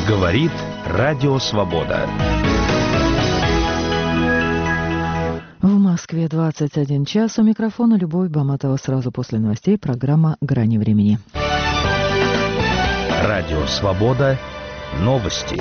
Говорит Радио Свобода. В Москве 21 час. У микрофона Любовь Баматова. Сразу после новостей программа «Грани времени». Радио Свобода. Новости.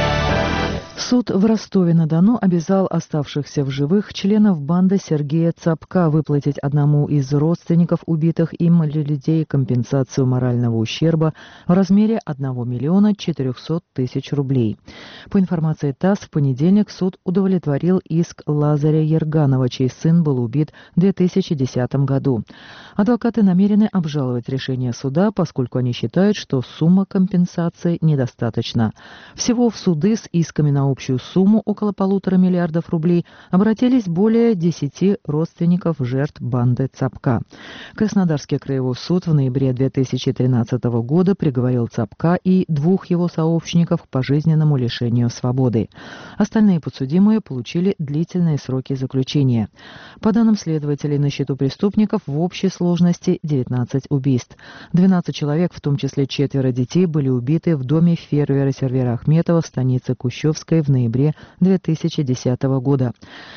Суд в Ростове-на-Дону обязал оставшихся в живых членов банды Сергея Цапка выплатить одному из родственников убитых им людей компенсацию морального ущерба в размере 1 миллиона 400 тысяч рублей. По информации ТАСС, в понедельник суд удовлетворил иск Лазаря Ерганова, чей сын был убит в 2010 году. Адвокаты намерены обжаловать решение суда, поскольку они считают, что сумма компенсации недостаточна. Всего в суды с исками на общую сумму около 1,5 миллиарда рублей обратились более 10 родственников жертв банды Цапка. Краснодарский краевой суд в ноябре 2013 года приговорил Цапка и 2 его сообщников к пожизненному лишению свободы. Остальные подсудимые получили длительные сроки заключения. По данным следователей, на счету преступников в общей сложности 19 убийств. 12 человек, в том числе 4 детей, были убиты в доме фермера Сервера Ахметова в станице Кущевской в ноябре 2010 года.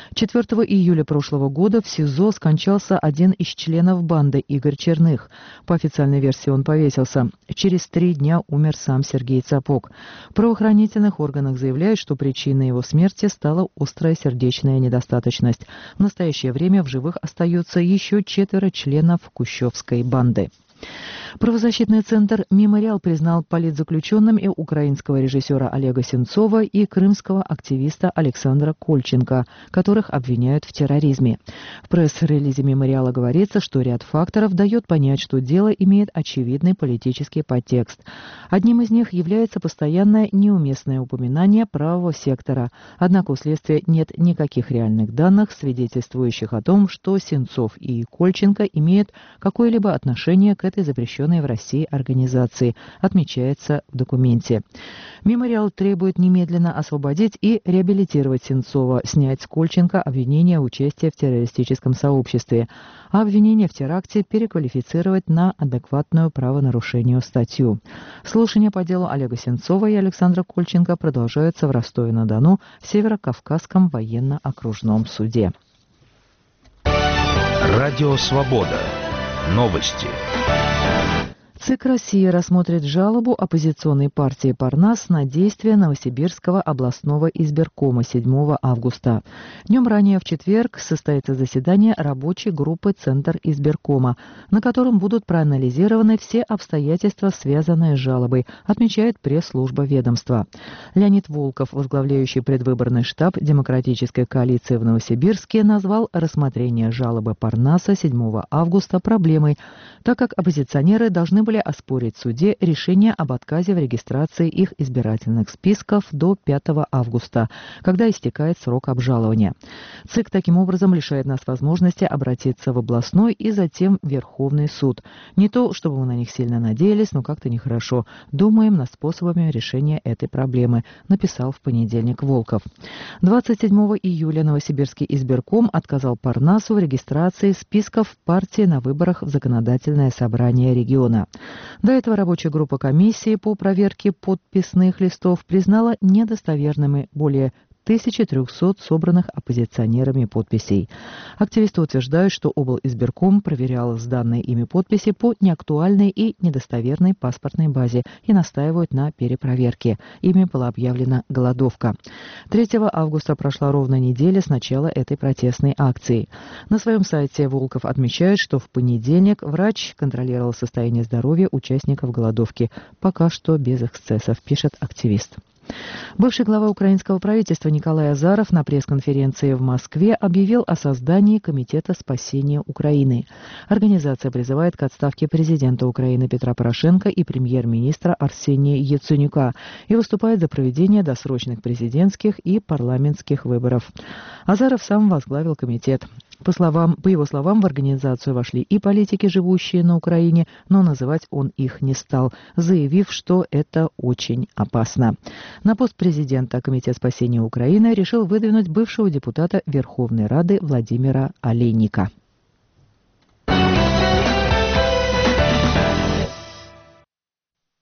4 июля прошлого года в СИЗО скончался один из членов банды Игорь Черных. По официальной версии он повесился. Через 3 дня умер сам Сергей Цапок. В правоохранительных органах заявляют, что причиной его смерти стала острая сердечная недостаточность. В настоящее время в живых остаются еще 4 членов Кущевской банды. Правозащитный центр «Мемориал» признал политзаключенным и украинского режиссера Олега Сенцова и крымского активиста Александра Кольченко, которых обвиняют в терроризме. В пресс-релизе «Мемориала» говорится, что ряд факторов дает понять, что дело имеет очевидный политический подтекст. Одним из них является постоянное неуместное упоминание правого сектора. Однако у следствия нет никаких реальных данных, свидетельствующих о том, что Сенцов и Кольченко имеют какое-либо отношение к этой запрещенной в России организации, отмечается в документе. «Мемориал» требует немедленно освободить и реабилитировать Сенцова, снять с Кольченко обвинение в участии в террористическом сообществе, а обвинение в теракте переквалифицировать на адекватную правонарушению статью. Слушания по делу Олега Сенцова и Александра Кольченко продолжаются в Ростове-на-Дону в Северо-Кавказском военно-окружном суде. Радио Свобода. Новости. ЦИК России рассмотрит жалобу оппозиционной партии «Парнас» на действия Новосибирского областного избиркома 7 августа. Днем ранее, в четверг, состоится заседание рабочей группы «Центр избиркома», на котором будут проанализированы все обстоятельства, связанные с жалобой, отмечает пресс-служба ведомства. Леонид Волков, возглавляющий предвыборный штаб Демократической коалиции в Новосибирске, назвал рассмотрение жалобы «Парнаса» 7 августа проблемой, так как оппозиционеры должны были оспорить в суде решение об отказе в регистрации их избирательных списков до 5 августа, когда истекает срок обжалования. ЦИК таким образом лишает нас возможности обратиться в областной и затем в Верховный суд. Не то, чтобы мы на них сильно надеялись, но как-то нехорошо. Думаем над способами решения этой проблемы, написал в понедельник Волков. 27 июля Новосибирский избирком отказал Парнасу в регистрации списков партии на выборах в законодательное собрание региона. До этого рабочая группа комиссии по проверке подписных листов признала недостоверными более 1300 собранных оппозиционерами подписей. Активисты утверждают, что облизбирком проверял сданные ими подписи по неактуальной и недостоверной паспортной базе и настаивают на перепроверке. Ими была объявлена голодовка. 3 августа прошла ровно неделя с начала этой протестной акции. На своем сайте Волков отмечает, что в понедельник врач контролировал состояние здоровья участников голодовки. Пока что без эксцессов, пишет активист. Бывший глава украинского правительства Николай Азаров на пресс-конференции в Москве объявил о создании Комитета спасения Украины. Организация призывает к отставке президента Украины Петра Порошенко и премьер-министра Арсения Яценюка и выступает за проведение досрочных президентских и парламентских выборов. Азаров сам возглавил комитет. По его словам, в организацию вошли и политики, живущие на Украине, но называть он их не стал, заявив, что это очень опасно. На пост президента Комитет спасения Украины решил выдвинуть бывшего депутата Верховной Рады Владимира Олейника.